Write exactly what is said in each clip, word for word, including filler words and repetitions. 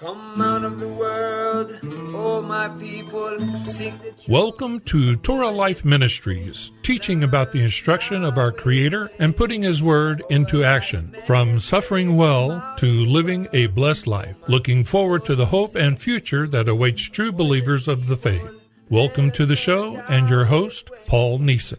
Come out of the world, oh my people, sing the truth. Welcome to Torah Life Ministries, teaching about the instruction of our Creator and putting His Word into action, from suffering well to living a blessed life, looking forward to the hope and future that awaits true believers of the faith. Welcome to the show and your host, Paul Neeson.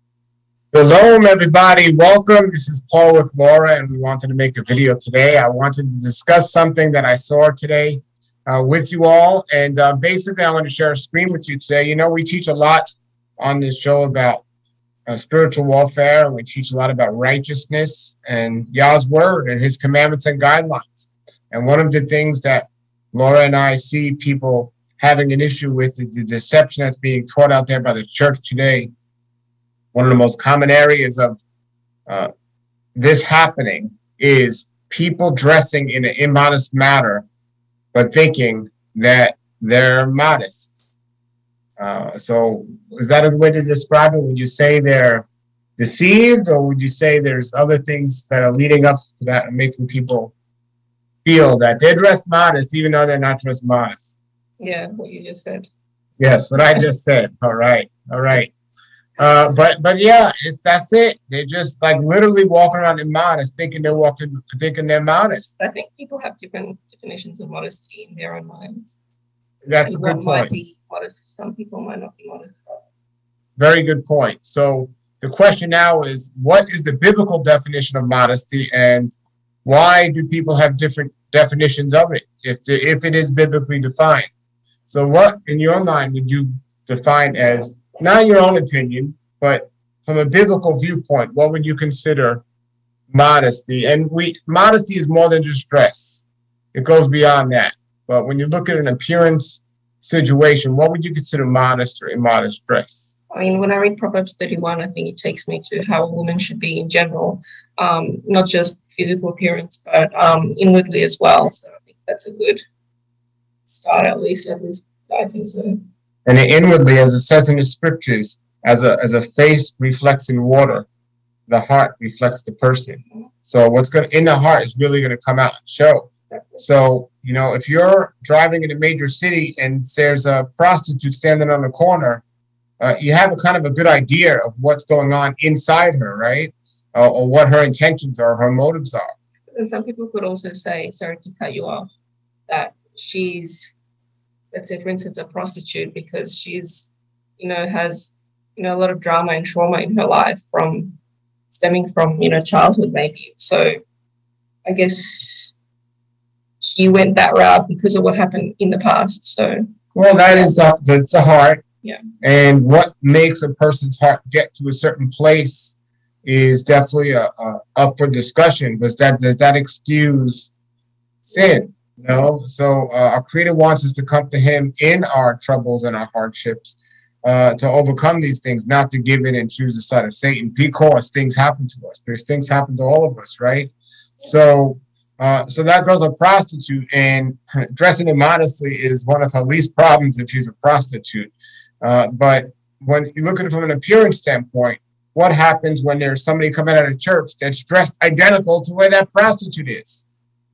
Shalom, everybody. Welcome. This is Paul with Laura, and we wanted to make a video today. I wanted to discuss something that I saw today uh, with you all, and uh, basically I want to share a screen with you today. You know, we teach a lot on this show about uh, spiritual warfare, and we teach a lot about righteousness and Yah's word and His commandments and guidelines. And one of the things that Laura and I see people having an issue with is the deception that's being taught out there by the church today. One of the most common areas of uh, this happening is people dressing in an immodest manner, but thinking that they're modest. Uh, so is that a way to describe it? Would you say they're deceived, or would you say there's other things that are leading up to that and making people feel that they're dressed modest, even though they're not dressed modest? Yeah, what you just said. Yes, what I just said. All right, all right. Uh, but but yeah, it's that's it. They're just like literally walking around immodest, thinking they're walking, thinking they're modest. I think people have different definitions of modesty in their own minds. That's and a good what might point. be modest. Some people might not be modest. Very good point. So the question now is, what is the biblical definition of modesty, and why do people have different definitions of it if the, if it is biblically defined? So what, in your mind, would you define as, not your own opinion, but from a biblical viewpoint, what would you consider modesty? And we modesty is more than just dress. It goes beyond that. But when you look at an appearance situation, what would you consider modest or immodest dress? I mean, when I read Proverbs thirty-one, I think it takes me to how a woman should be in general, um, not just physical appearance, but um, inwardly as well. So I think that's a good start, at least. At least I think so. And inwardly, as it says in the scriptures, as a as a face reflects in water, the heart reflects the person. So what's going in the heart is really going to come out and show. So, you know, if you're driving in a major city and there's a prostitute standing on the corner, uh, you have a kind of a good idea of what's going on inside her, right? Uh, or what her intentions are, her motives are. And some people could also say, sorry to cut you off, that she's, let's say, for instance, a prostitute because she's, you know, has, you know, a lot of drama and trauma in her life from stemming from, you know, childhood maybe. So I guess she went that route because of what happened in the past. So, well, that is the, that's the heart. Yeah. And what makes a person's heart get to a certain place is definitely a, a, up for discussion. Does that, does that excuse sin? No, so uh, our Creator wants us to come to Him in our troubles and our hardships, uh, to overcome these things, not to give in and choose the side of Satan, because things happen to us. Because things happen to all of us, right? So, uh, so that girl's a prostitute, and dressing immodestly is one of her least problems if she's a prostitute. Uh, but when you look at it from an appearance standpoint, what happens when there's somebody coming out of church that's dressed identical to where that prostitute is?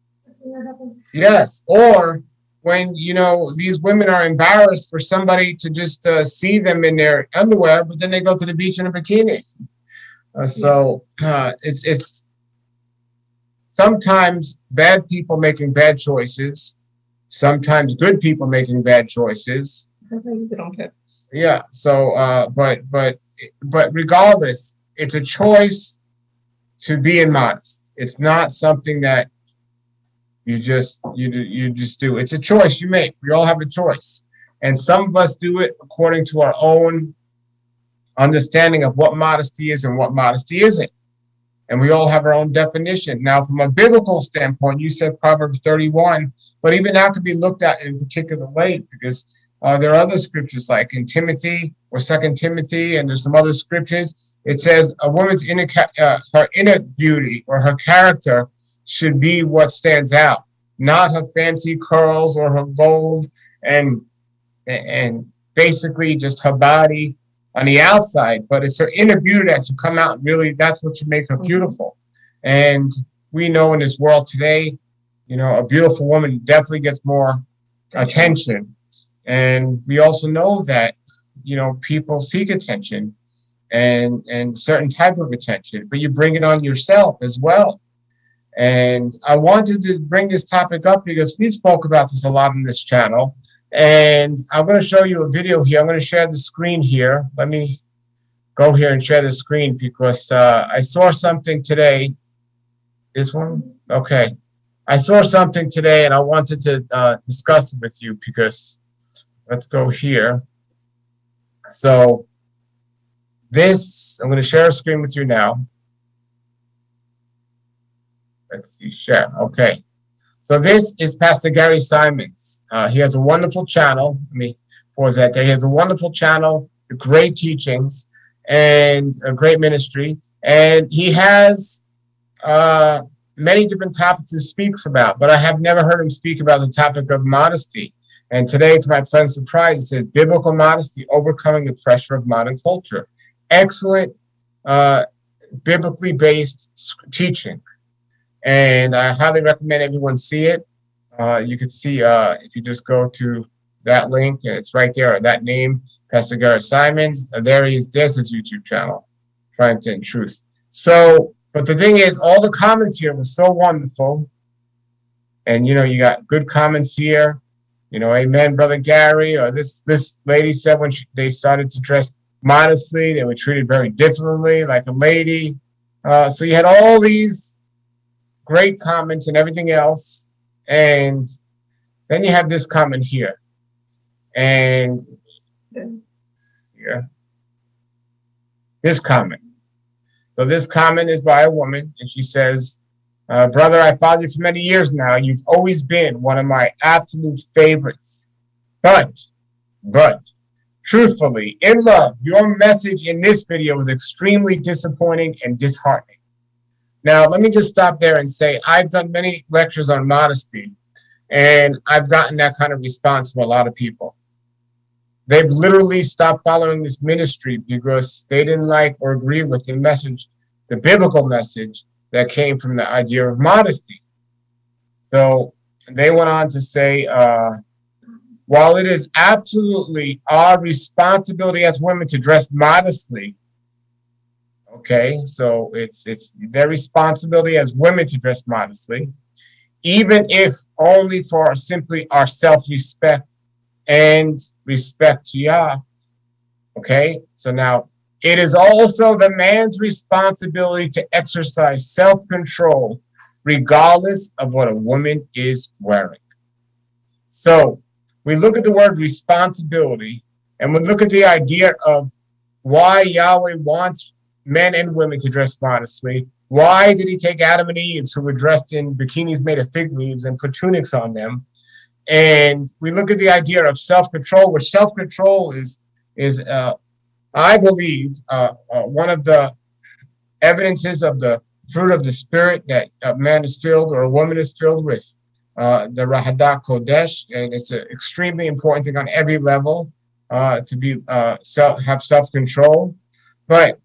Yes, or when, you know, these women are embarrassed for somebody to just uh, see them in their underwear, but then they go to the beach in a bikini. Uh, so uh, it's it's sometimes bad people making bad choices, sometimes good people making bad choices. Yeah. So, uh, but but but regardless, it's a choice to be immodest. It's not something that You just you you just do. It's a choice you make. We all have a choice, and some of us do it according to our own understanding of what modesty is and what modesty isn't. And we all have our own definition. Now, from a biblical standpoint, you said Proverbs thirty-one, but even that could be looked at in a particular way, because uh, there are other scriptures like in Timothy or Second Timothy, and there's some other scriptures. It says a woman's inner uh, her inner beauty or her character should be what stands out, not her fancy curls or her gold and and basically just her body on the outside, but it's her inner beauty that should come out. Really, that's what should make her beautiful. And we know in this world today, you know, a beautiful woman definitely gets more attention. And we also know that, you know, people seek attention and and certain type of attention, but you bring it on yourself as well. And I wanted to bring this topic up because we spoke about this a lot on this channel. And I'm going to show you a video here. I'm going to share the screen here. Let me go here and share the screen because uh, I saw something today. This one? Okay. I saw something today and I wanted to uh, discuss it with you because let's go here. So this, I'm going to share a screen with you now. Let's see, share. Okay. So this is Pastor Gary Simons. Uh, he has a wonderful channel. Let me pause that there. He has a wonderful channel, great teachings, and a great ministry. And he has uh, many different topics he speaks about, but I have never heard him speak about the topic of modesty. And today, to my pleasant surprise, it says biblical modesty, overcoming the pressure of modern culture. Excellent, uh, biblically based teaching. And I highly recommend everyone see it. Uh, you can see uh, if you just go to that link, and it's right there, that name, Pastor Gary Simons. Uh, there he is. There's his YouTube channel, Trying to in Truth. So, but the thing is, all the comments here were so wonderful. And, you know, you got good comments here. You know, amen, Brother Gary. Or this, this lady said when she, they started to dress modestly, they were treated very differently, like a lady. Uh, so you had all these great comments and everything else. And then you have this comment here. And here, this comment. So this comment is by a woman, and she says, uh, brother, I followed you for many years now. You've always been one of my absolute favorites. But, but, truthfully, in love, your message in this video was extremely disappointing and disheartening. Now, let me just stop there and say I've done many lectures on modesty, and I've gotten that kind of response from a lot of people. They've literally stopped following this ministry because they didn't like or agree with the message, the biblical message that came from the idea of modesty. So they went on to say, uh, while it is absolutely our responsibility as women to dress modestly, okay, so it's it's their responsibility as women to dress modestly, even if only for simply our self-respect and respect to Yah. Okay, so now it is also the man's responsibility to exercise self-control regardless of what a woman is wearing. So we look at the word responsibility and we look at the idea of why Yahweh wants men and women to dress modestly. Why did he take Adam and Eve, who were dressed in bikinis made of fig leaves, and put tunics on them? And we look at the idea of self-control, which self-control is, is uh, I believe, uh, uh, one of the evidences of the fruit of the Spirit that a man is filled or a woman is filled with, uh, the Rahadah Kodesh. And it's an extremely important thing on every level uh, to be uh, self, have self-control. But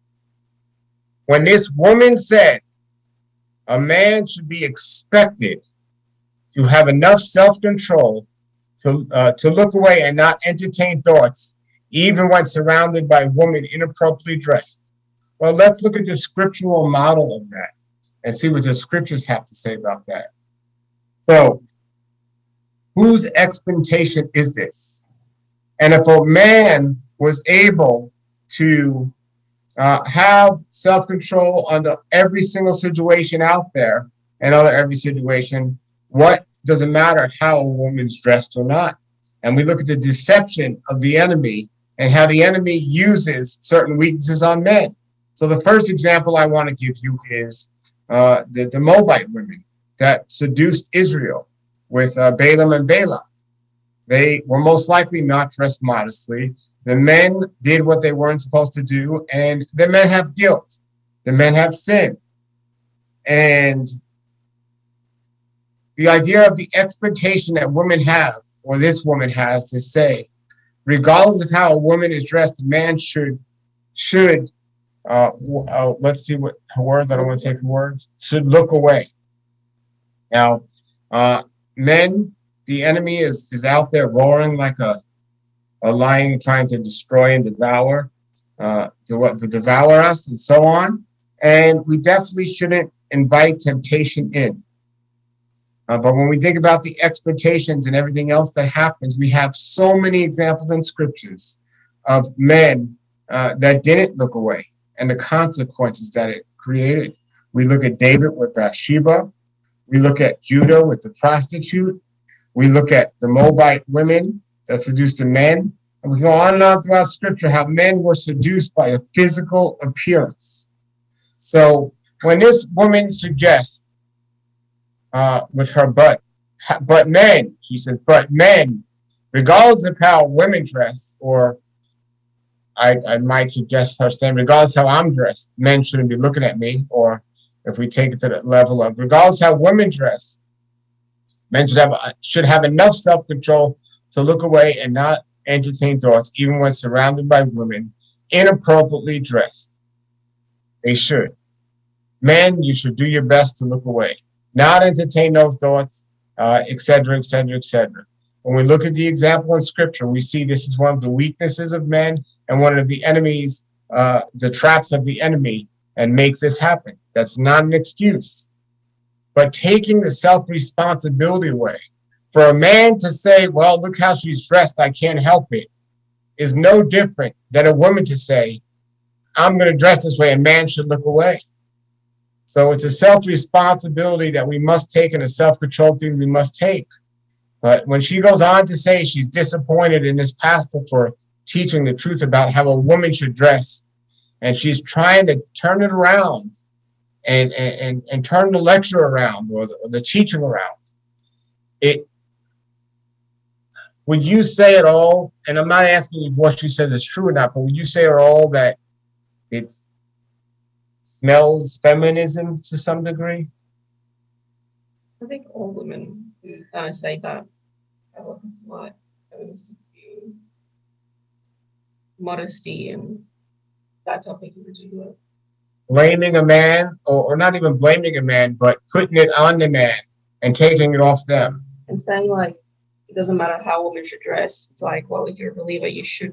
when this woman said a man should be expected to have enough self-control to uh, to look away and not entertain thoughts, even when surrounded by women inappropriately dressed. Well, let's look at the scriptural model of that and see what the scriptures have to say about that. So, whose expectation is this? And if a man was able to uh, have self-control under every single situation out there and under every situation, what does it matter how a woman's dressed or not? And we look at the deception of the enemy and how the enemy uses certain weaknesses on men. So the first example I want to give you is uh, the, the Moabite women that seduced Israel with uh, Balaam and Balak. They were most likely not dressed modestly. The men did what they weren't supposed to do, and the men have guilt. The men have sin. And the idea of the expectation that women have, or this woman has, to say, regardless of how a woman is dressed, a man should, should uh, uh, let's see what her words, I don't want to take her words, should look away. Now, Uh, men, the enemy is, is out there roaring like a, a lion trying to destroy and devour, uh, to, to devour us and so on. And we definitely shouldn't invite temptation in. Uh, but when we think about the expectations and everything else that happens, we have so many examples in scriptures of men uh, that didn't look away and the consequences that it created. We look at David with Bathsheba. We look at Judah with the prostitute. We look at the Moabite women that seduced the men. And we go on and on throughout scripture how men were seduced by a physical appearance. So when this woman suggests uh, with her butt, but men, she says, but men, regardless of how women dress, or I, I might suggest her saying, regardless how I'm dressed, men shouldn't be looking at me. Or if we take it to the level of regardless how women dress, men should have should have enough self-control to look away and not entertain thoughts, even when surrounded by women inappropriately dressed. They should. Men, you should do your best to look away, not entertain those thoughts, uh, et cetera, et cetera, et cetera. When we look at the example in scripture, we see this is one of the weaknesses of men and one of the enemies, uh, the traps of the enemy, and makes this happen. That's not an excuse. But taking the self-responsibility away, for a man to say, well, look how she's dressed, I can't help it, is no different than a woman to say, I'm going to dress this way, and man should look away. So it's a self-responsibility that we must take and a self-control thing we must take. But when she goes on to say she's disappointed in this pastor for teaching the truth about how a woman should dress, and she's trying to turn it around and, and, and turn the lecture around or the, or the teaching around, it, would you say at all, and I'm not asking if what you said is true or not, but would you say at all that it smells feminism to some degree? I think all women who uh, say that have a slight feministic view, modesty, and that topic in particular. Blaming a man, or, or not even blaming a man, but putting it on the man and taking it off them. And saying, like, it doesn't matter how women should dress. It's like, well, if you're a believer, you should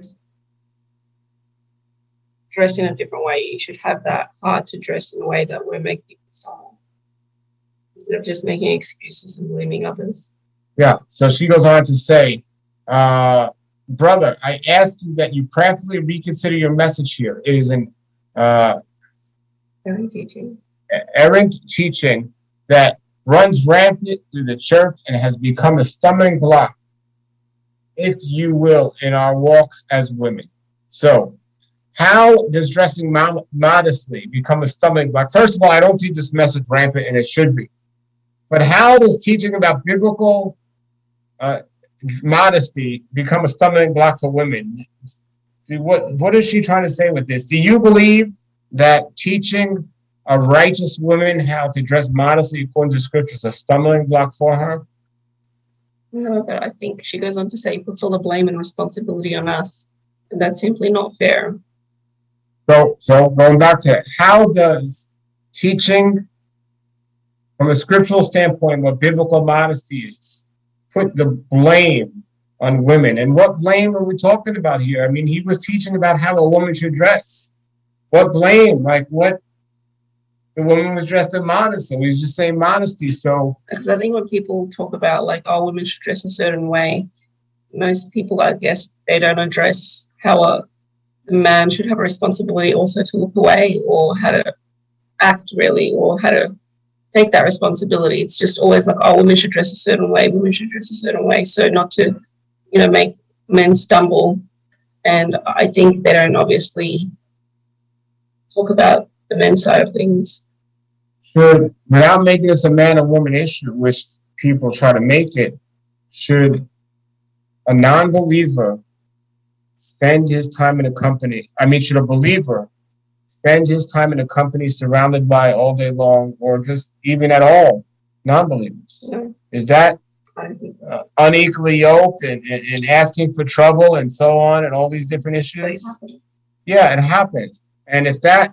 dress in a different way. You should have that heart to dress in a way that will make people smile, instead of just making excuses and blaming others. Yeah, so she goes on to say, uh, brother, I ask you that you prayerfully reconsider your message here. It is an uh, errant teaching. errant teaching that runs rampant through the church and has become a stumbling block, if you will, in our walks as women. So how does dressing mod- modestly become a stumbling block? First of all, I don't see this message rampant, and it should be. But how does teaching about biblical uh, modesty become a stumbling block for women? See, what, what is she trying to say with this? Do you believe that teaching a righteous woman how to dress modestly according to scripture is a stumbling block for her? No, but I think she goes on to say puts all the blame and responsibility on us, and that's simply not fair. So, so going back to it, how does teaching from a scriptural standpoint what biblical modesty is put the blame on women? And what blame are we talking about here? I mean, he was teaching about how a woman should dress. What blame? Like what? The woman was dressed in modest, so he's just saying modesty. So because I think when people talk about like, oh, women should dress a certain way, most people, I guess, they don't address how a man should have a responsibility also to look away, or how to act really, or how to take that responsibility. It's just always like, oh, women should dress a certain way, women should dress a certain way, so not to, you know, make men stumble. And I think they don't obviously talk about the men's side of things. Should, without making this a man and woman issue, which people try to make it, should a non-believer spend his time in a company, I mean, should a believer spend his time in a company surrounded by all day long, or just even at all, non-believers? Yeah. Is that uh, unequally yoked and, and, and asking for trouble and so on and all these different issues? Yeah, it happens. And if that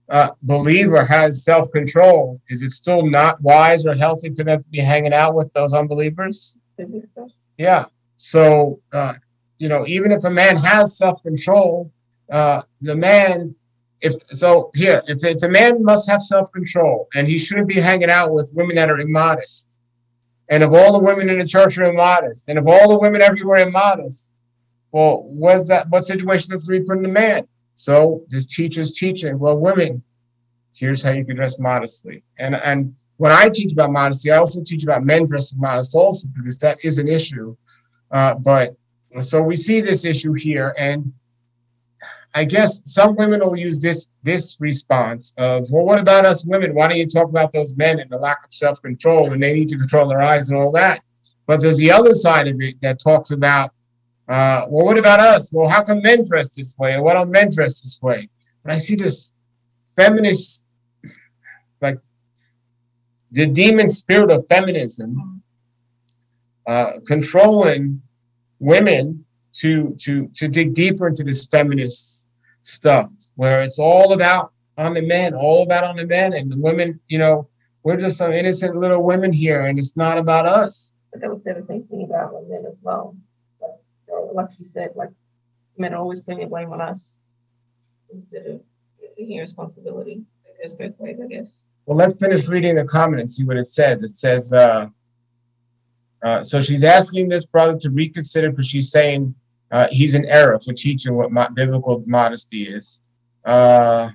uh, believer has self-control, is it still not wise or healthy for them to be hanging out with those unbelievers? Yeah. So, uh, you know, even if a man has self-control, uh, the man, if so, here, if, if a man must have self-control and he shouldn't be hanging out with women that are immodest, and if all the women in the church are immodest, and if all the women everywhere are immodest, well, what's that? What situation that's going to be put in the man? So this teacher's teaching, well, women, here's how you can dress modestly. And and when I teach about modesty, I also teach about men dressing modest also, because that is an issue. Uh, but so we see this issue here, and I guess some women will use this this response of, well, what about us women? Why don't you talk about those men and the lack of self-control, and they need to control their eyes and all that? But there's the other side of it that talks about, uh, well, what about us? Well, how come men dress this way? And why don't men dress this way? But I see this feminist, like the demon spirit of feminism, uh, controlling women to to to dig deeper into this feminist stuff, where it's all about on the men, all about on the men, and the women, you know, we're just some innocent little women here, and it's not about us. But they would say the same thing about women as well. But, uh, like you said, like men are always putting the blame on us instead of taking responsibility. It goes both ways, I guess. Well, let's finish reading the comment and see what it says. It says, uh, uh, so she's asking this brother to reconsider, because she's saying uh, he's in error for teaching what mo- biblical modesty is. Uh,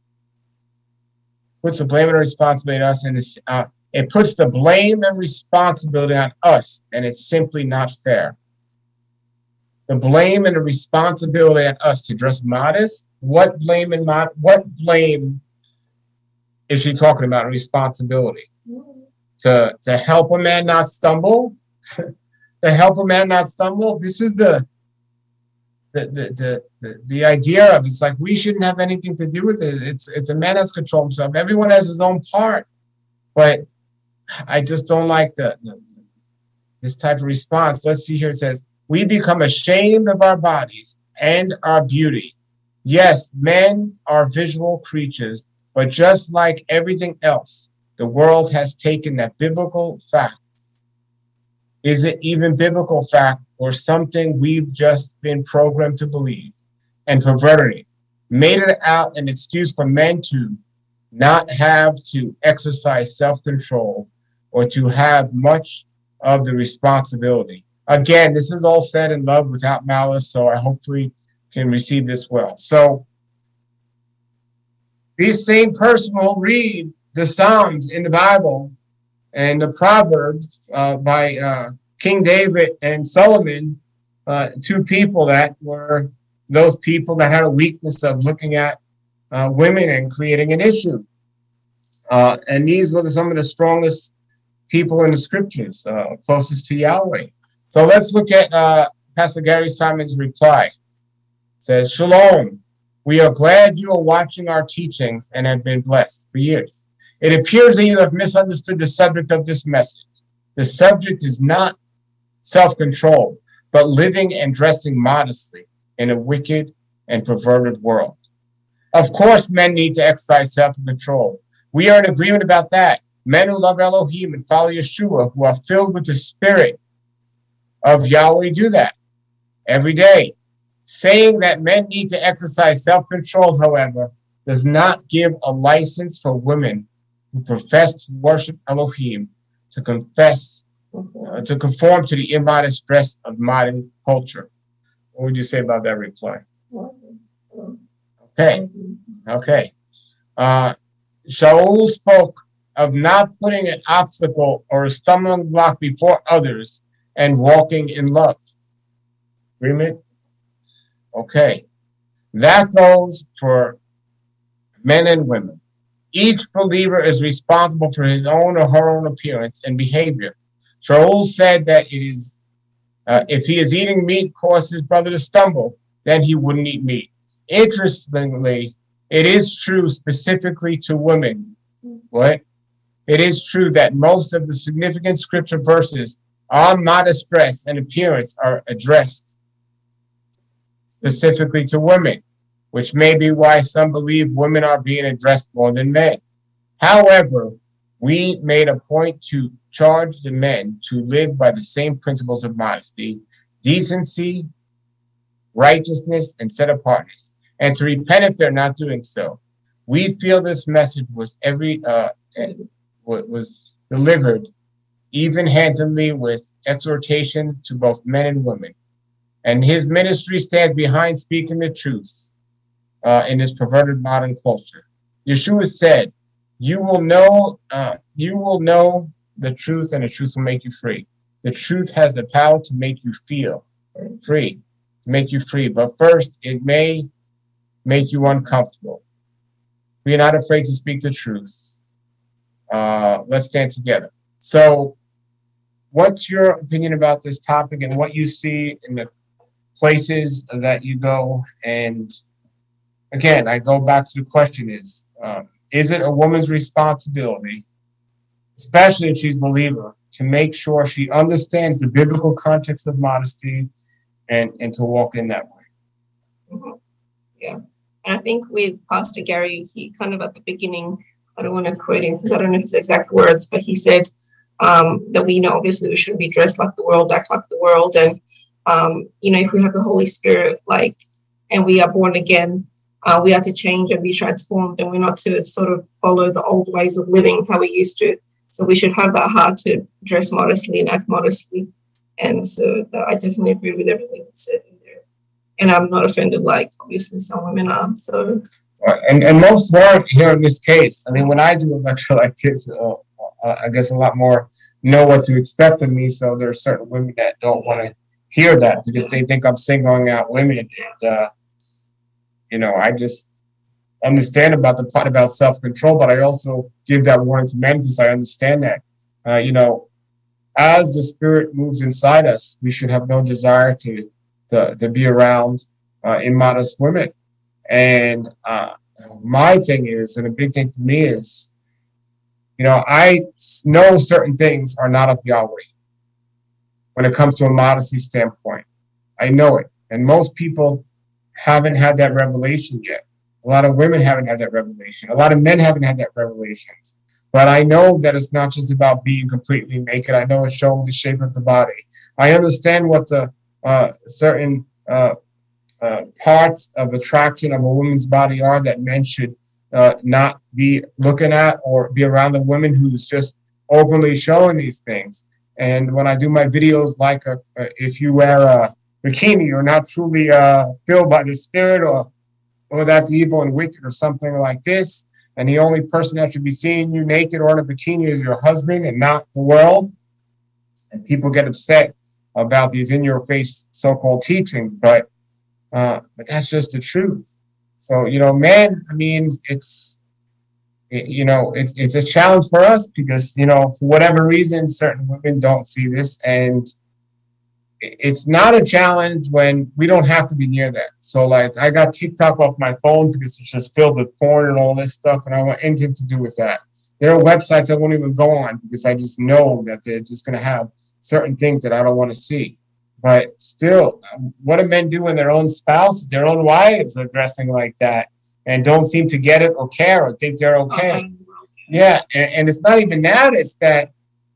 puts the blame and responsibility on us, and it's, uh, it puts the blame and responsibility on us, and it's simply not fair. The blame and the responsibility on us to dress modest. What blame and mod- what blame is she talking about? Responsibility to to help a man not stumble, to help a man not stumble. This is the the the the the, the idea of, it's like we shouldn't have anything to do with it. It's it's a man has control himself. Everyone has his own part, but I just don't like the, the this type of response. Let's see here. It says, we become ashamed of our bodies and our beauty. Yes, men are visual creatures, but just like everything else, the world has taken that biblical fact. Is it even biblical fact, or something we've just been programmed to believe, and perverted it, made it out an excuse for men to not have to exercise self-control or to have much of the responsibility. Again, this is all said in love without malice, so I hopefully can receive this well. So this same person will read the Psalms in the Bible and the Proverbs uh, by uh, King David and Solomon, uh, two people that were those people that had a weakness of looking at uh, women and creating an issue. Uh, and these were some of the strongest people in the scriptures, uh, closest to Yahweh. So let's look at uh, Pastor Gary Simon's reply. It says, Shalom. We are glad you are watching our teachings and have been blessed for years. It appears that you have misunderstood the subject of this message. The subject is not self-control, but living and dressing modestly in a wicked and perverted world. Of course, men need to exercise self-control. We are in agreement about that. Men who love Elohim and follow Yeshua, who are filled with the spirit of Yahweh, do that every day. Saying that men need to exercise self-control, however, does not give a license for women who profess to worship Elohim to confess, uh, to conform to the immodest dress of modern culture. What would you say about that reply? Okay, okay. Uh, Shaul spoke of not putting an obstacle or a stumbling block before others and walking in love. Agreement? Okay. That goes for men and women. Each believer is responsible for his own or her own appearance and behavior. Shaul said that it is, uh, if he is eating meat cause his brother to stumble, then he wouldn't eat meat. Interestingly, it is true specifically to women. What? It is true that most of the significant scripture verses on modest dress and appearance are addressed specifically to women. which may be why some believe women are being addressed more than men. However, we made a point to charge the men to live by the same principles of modesty, decency, righteousness, and set apartness, and to repent if they're not doing so. We feel this message was every uh, was delivered even-handedly with exhortation to both men and women, and his ministry stands behind speaking the truth uh, in this perverted modern culture. Yeshua said, "You will know, uh, you will know the truth, and the truth will make you free." The truth has the power to make you feel free, to make you free. But first, it may make you uncomfortable. We are not afraid to speak the truth. Uh, let's stand together. So, what's your opinion about this topic and what you see in the places that you go? And again, I go back to the question is, um, is it a woman's responsibility, especially if she's a believer, to make sure she understands the biblical context of modesty and, and to walk in that way? Mm-hmm. Yeah. And I think with Pastor Gary, he kind of at the beginning, I don't want to quote him because I don't know his exact words, but he said um, that we know obviously we shouldn't be dressed like the world, act like the world. And, um, you know, if we have the Holy Spirit, like, and we are born again, uh, we are to change and be transformed, and we're not to sort of follow the old ways of living how we used to. So we should have that heart to dress modestly and act modestly. And so I definitely agree with everything that's said in there. And I'm not offended like obviously some women are. So and and most weren't here in this case. I mean, when I do a lecture like this, uh, uh, I guess a lot more know what to expect of me. So there are certain women that don't want to hear that because they think I'm singling out women. And, uh, you know, I just understand about the part about self-control, but I also give that warning to men because I understand that, uh, you know, as the Spirit moves inside us, we should have no desire to to, to be around uh, immodest women. And uh, my thing is, and a big thing for me is, you know, I know certain things are not of Yahweh when it comes to a modesty standpoint. I know it. And most people haven't had that revelation yet. A lot of women haven't had that revelation. A lot of men haven't had that revelation. But I know that it's not just about being completely naked. I know it's showing the shape of the body. I understand what the uh, certain uh, uh, parts of attraction of a woman's body are that men should uh, not be looking at or be around a woman who's just openly showing these things. And when I do my videos, like a, a, if you wear a bikini, you're not truly uh, filled by the Spirit, or or that's evil and wicked or something like this. And the only person that should be seeing you naked or in a bikini is your husband and not the world. And people get upset about these in-your-face so-called teachings, but uh, but that's just the truth. So, you know, men, I mean, it's, it, you know, it's, it's a challenge for us because, you know, for whatever reason, certain women don't see this. And it's not a challenge when we don't have to be near that. So, like, I got TikTok off my phone because it's just filled with porn and all this stuff, and I want anything to do with that. There are websites I won't even go on because I just know that they're just going to have certain things that I don't want to see. But still, what do men do when their own spouse, their own wives are dressing like that and don't seem to get it or care or think they're okay? Yeah, and, and it's not even that. It's that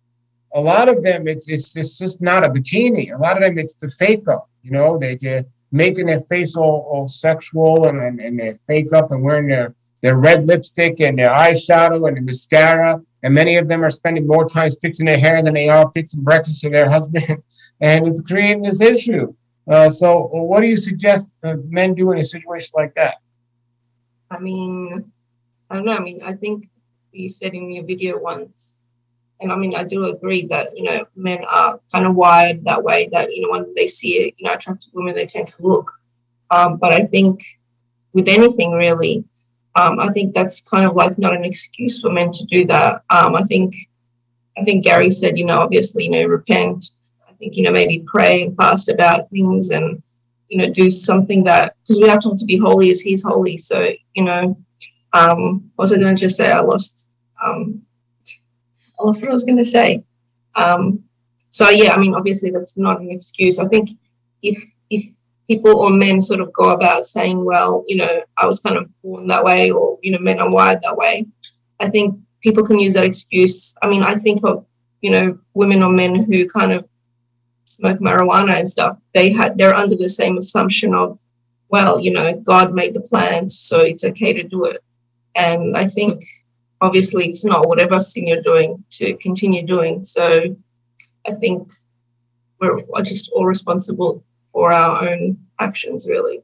a lot of them, it's, it's it's just not a bikini. A lot of them, it's the fake up. You know, they, they're making their face all, all sexual and, and, and they fake up and wearing their, their red lipstick and their eyeshadow and the mascara. And many of them are spending more time fixing their hair than they are fixing breakfast for their husband. And it's creating this issue. Uh, so what do you suggest uh, men do in a situation like that? I mean, I don't know. I mean, I think you said in your video once, and I mean, I do agree that, you know, men are kind of wired that way, that, you know, when they see it, you know, attractive women, they tend to look. Um, but I think with anything really, um, I think that's kind of like not an excuse for men to do that. Um, I think, I think Gary said, you know, obviously, you know, repent. I think, you know, maybe pray and fast about things and, you know, do something that, because we are told to be holy as he's holy. So, you know, um, what was I going to just say? I lost, um, I lost what I was going to say. Um, so, yeah, I mean, obviously that's not an excuse. I think if, if, people or men sort of go about saying, well, you know, I was kind of born that way, or, you know, men are wired that way. I think people can use that excuse. I mean, I think of, you know, women or men who kind of smoke marijuana and stuff. They had, they're under the same assumption of, well, you know, God made the plants, so it's okay to do it. And I think obviously it's not whatever sin you're doing to continue doing. So I think we're just all responsible for our own actions, really.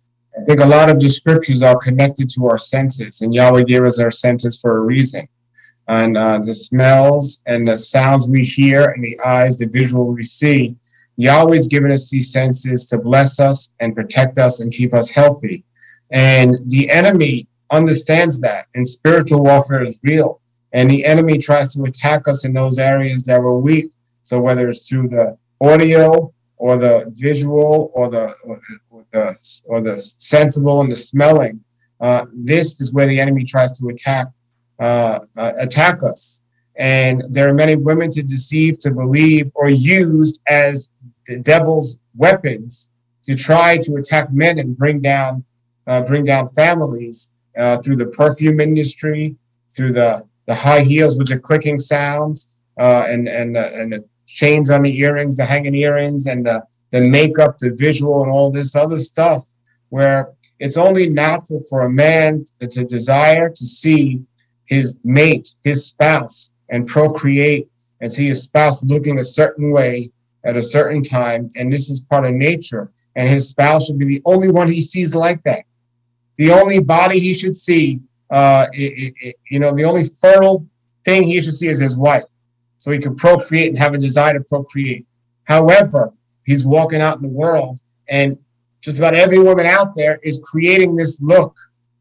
I think a lot of the scriptures are connected to our senses, and Yahweh gave us our senses for a reason. And uh, the smells and the sounds we hear and the eyes, the visual we see, Yahweh's given us these senses to bless us and protect us and keep us healthy. And the enemy understands that, and spiritual warfare is real. And the enemy tries to attack us in those areas that we're weak. So whether it's through the audio or the visual or the or the, or the sensible and the smelling, uh, this is where the enemy tries to attack uh, uh, attack us. And there are many women to deceive, to believe, or used as the devil's weapons to try to attack men and bring down uh, bring down families uh, through the perfume industry, through the, the high heels with the clicking sounds, uh, and and uh, and the chains on the earrings, the hanging earrings, and the, the makeup, the visual, and all this other stuff, where it's only natural for a man to, to desire to see his mate, his spouse, and procreate, and see his spouse looking a certain way at a certain time, and this is part of nature, and his spouse should be the only one he sees like that. The only body he should see, uh, it, it, you know, the only fertile thing he should see is his wife, so he can procreate and have a desire to procreate. However, he's walking out in the world, and just about every woman out there is creating this look,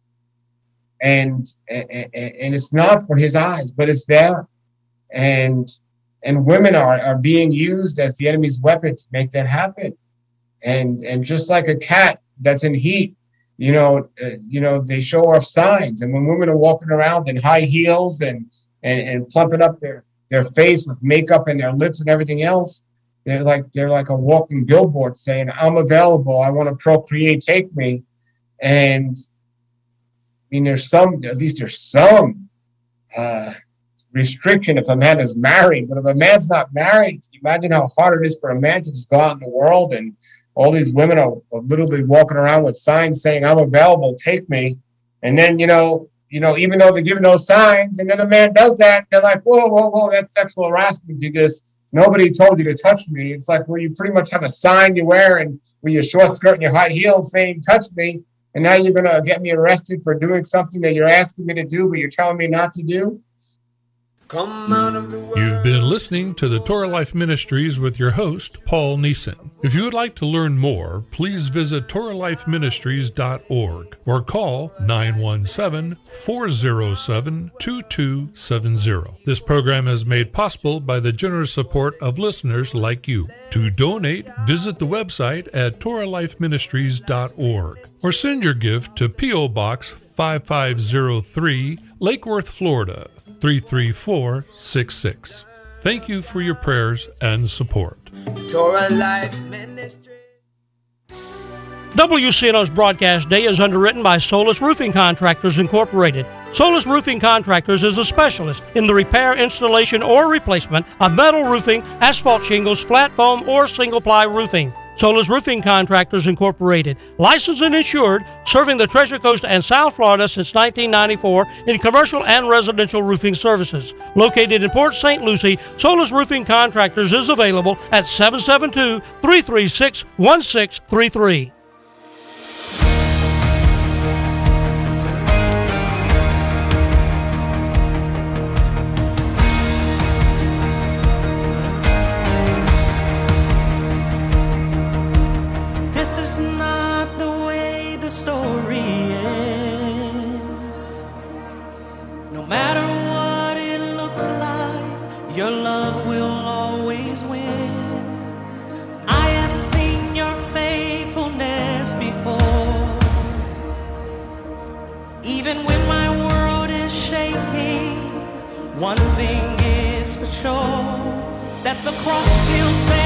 and and, and it's not for his eyes, but it's there, and and women are are being used as the enemy's weapon to make that happen, and and just like a cat that's in heat, you know, uh, you know, they show off signs, and when women are walking around in high heels and and and plumping up their their face with makeup and their lips and everything else, they're like they're like a walking billboard saying, "I'm available. I want to procreate. Take me." And I mean, there's some, at least there's some uh, restriction if a man is married. But if a man's not married, can you imagine how hard it is for a man to just go out in the world, and all these women are, are literally walking around with signs saying, "I'm available. Take me." And then, you know, you know, even though they're giving those signs, and then a man does that, they're like, "Whoa, whoa, whoa, that's sexual harassment because nobody told you to touch me." It's like where you pretty much have a sign you wear and with your short skirt and your high heels saying, "Touch me." And now you're going to get me arrested for doing something that you're asking me to do, but you're telling me not to do? Come out of the world. You've been listening to the Torah Life Ministries with your host, Paul Neeson. If you would like to learn more, please visit Torah Life Ministries dot org or call nine one seven, four zero seven, two two seven zero. This program is made possible by the generous support of listeners like you. To donate, visit the website at Torah Life Ministries dot org or send your gift to P O Box five five zero three, Lake Worth, Florida, three three four six six. Thank you for your prayers and support. Torah Life Ministry. W C N O's broadcast day is underwritten by Solus Roofing Contractors Incorporated. Solus Roofing Contractors is a specialist in the repair, installation, or replacement of metal roofing, asphalt shingles, flat foam, or single-ply roofing. Solus Roofing Contractors Incorporated, licensed and insured, serving the Treasure Coast and South Florida since nineteen ninety-four in commercial and residential roofing services. Located in Port Saint Lucie, Solus Roofing Contractors is available at seven seven two, three three six, one six three three. One thing is for sure, that the cross still stands.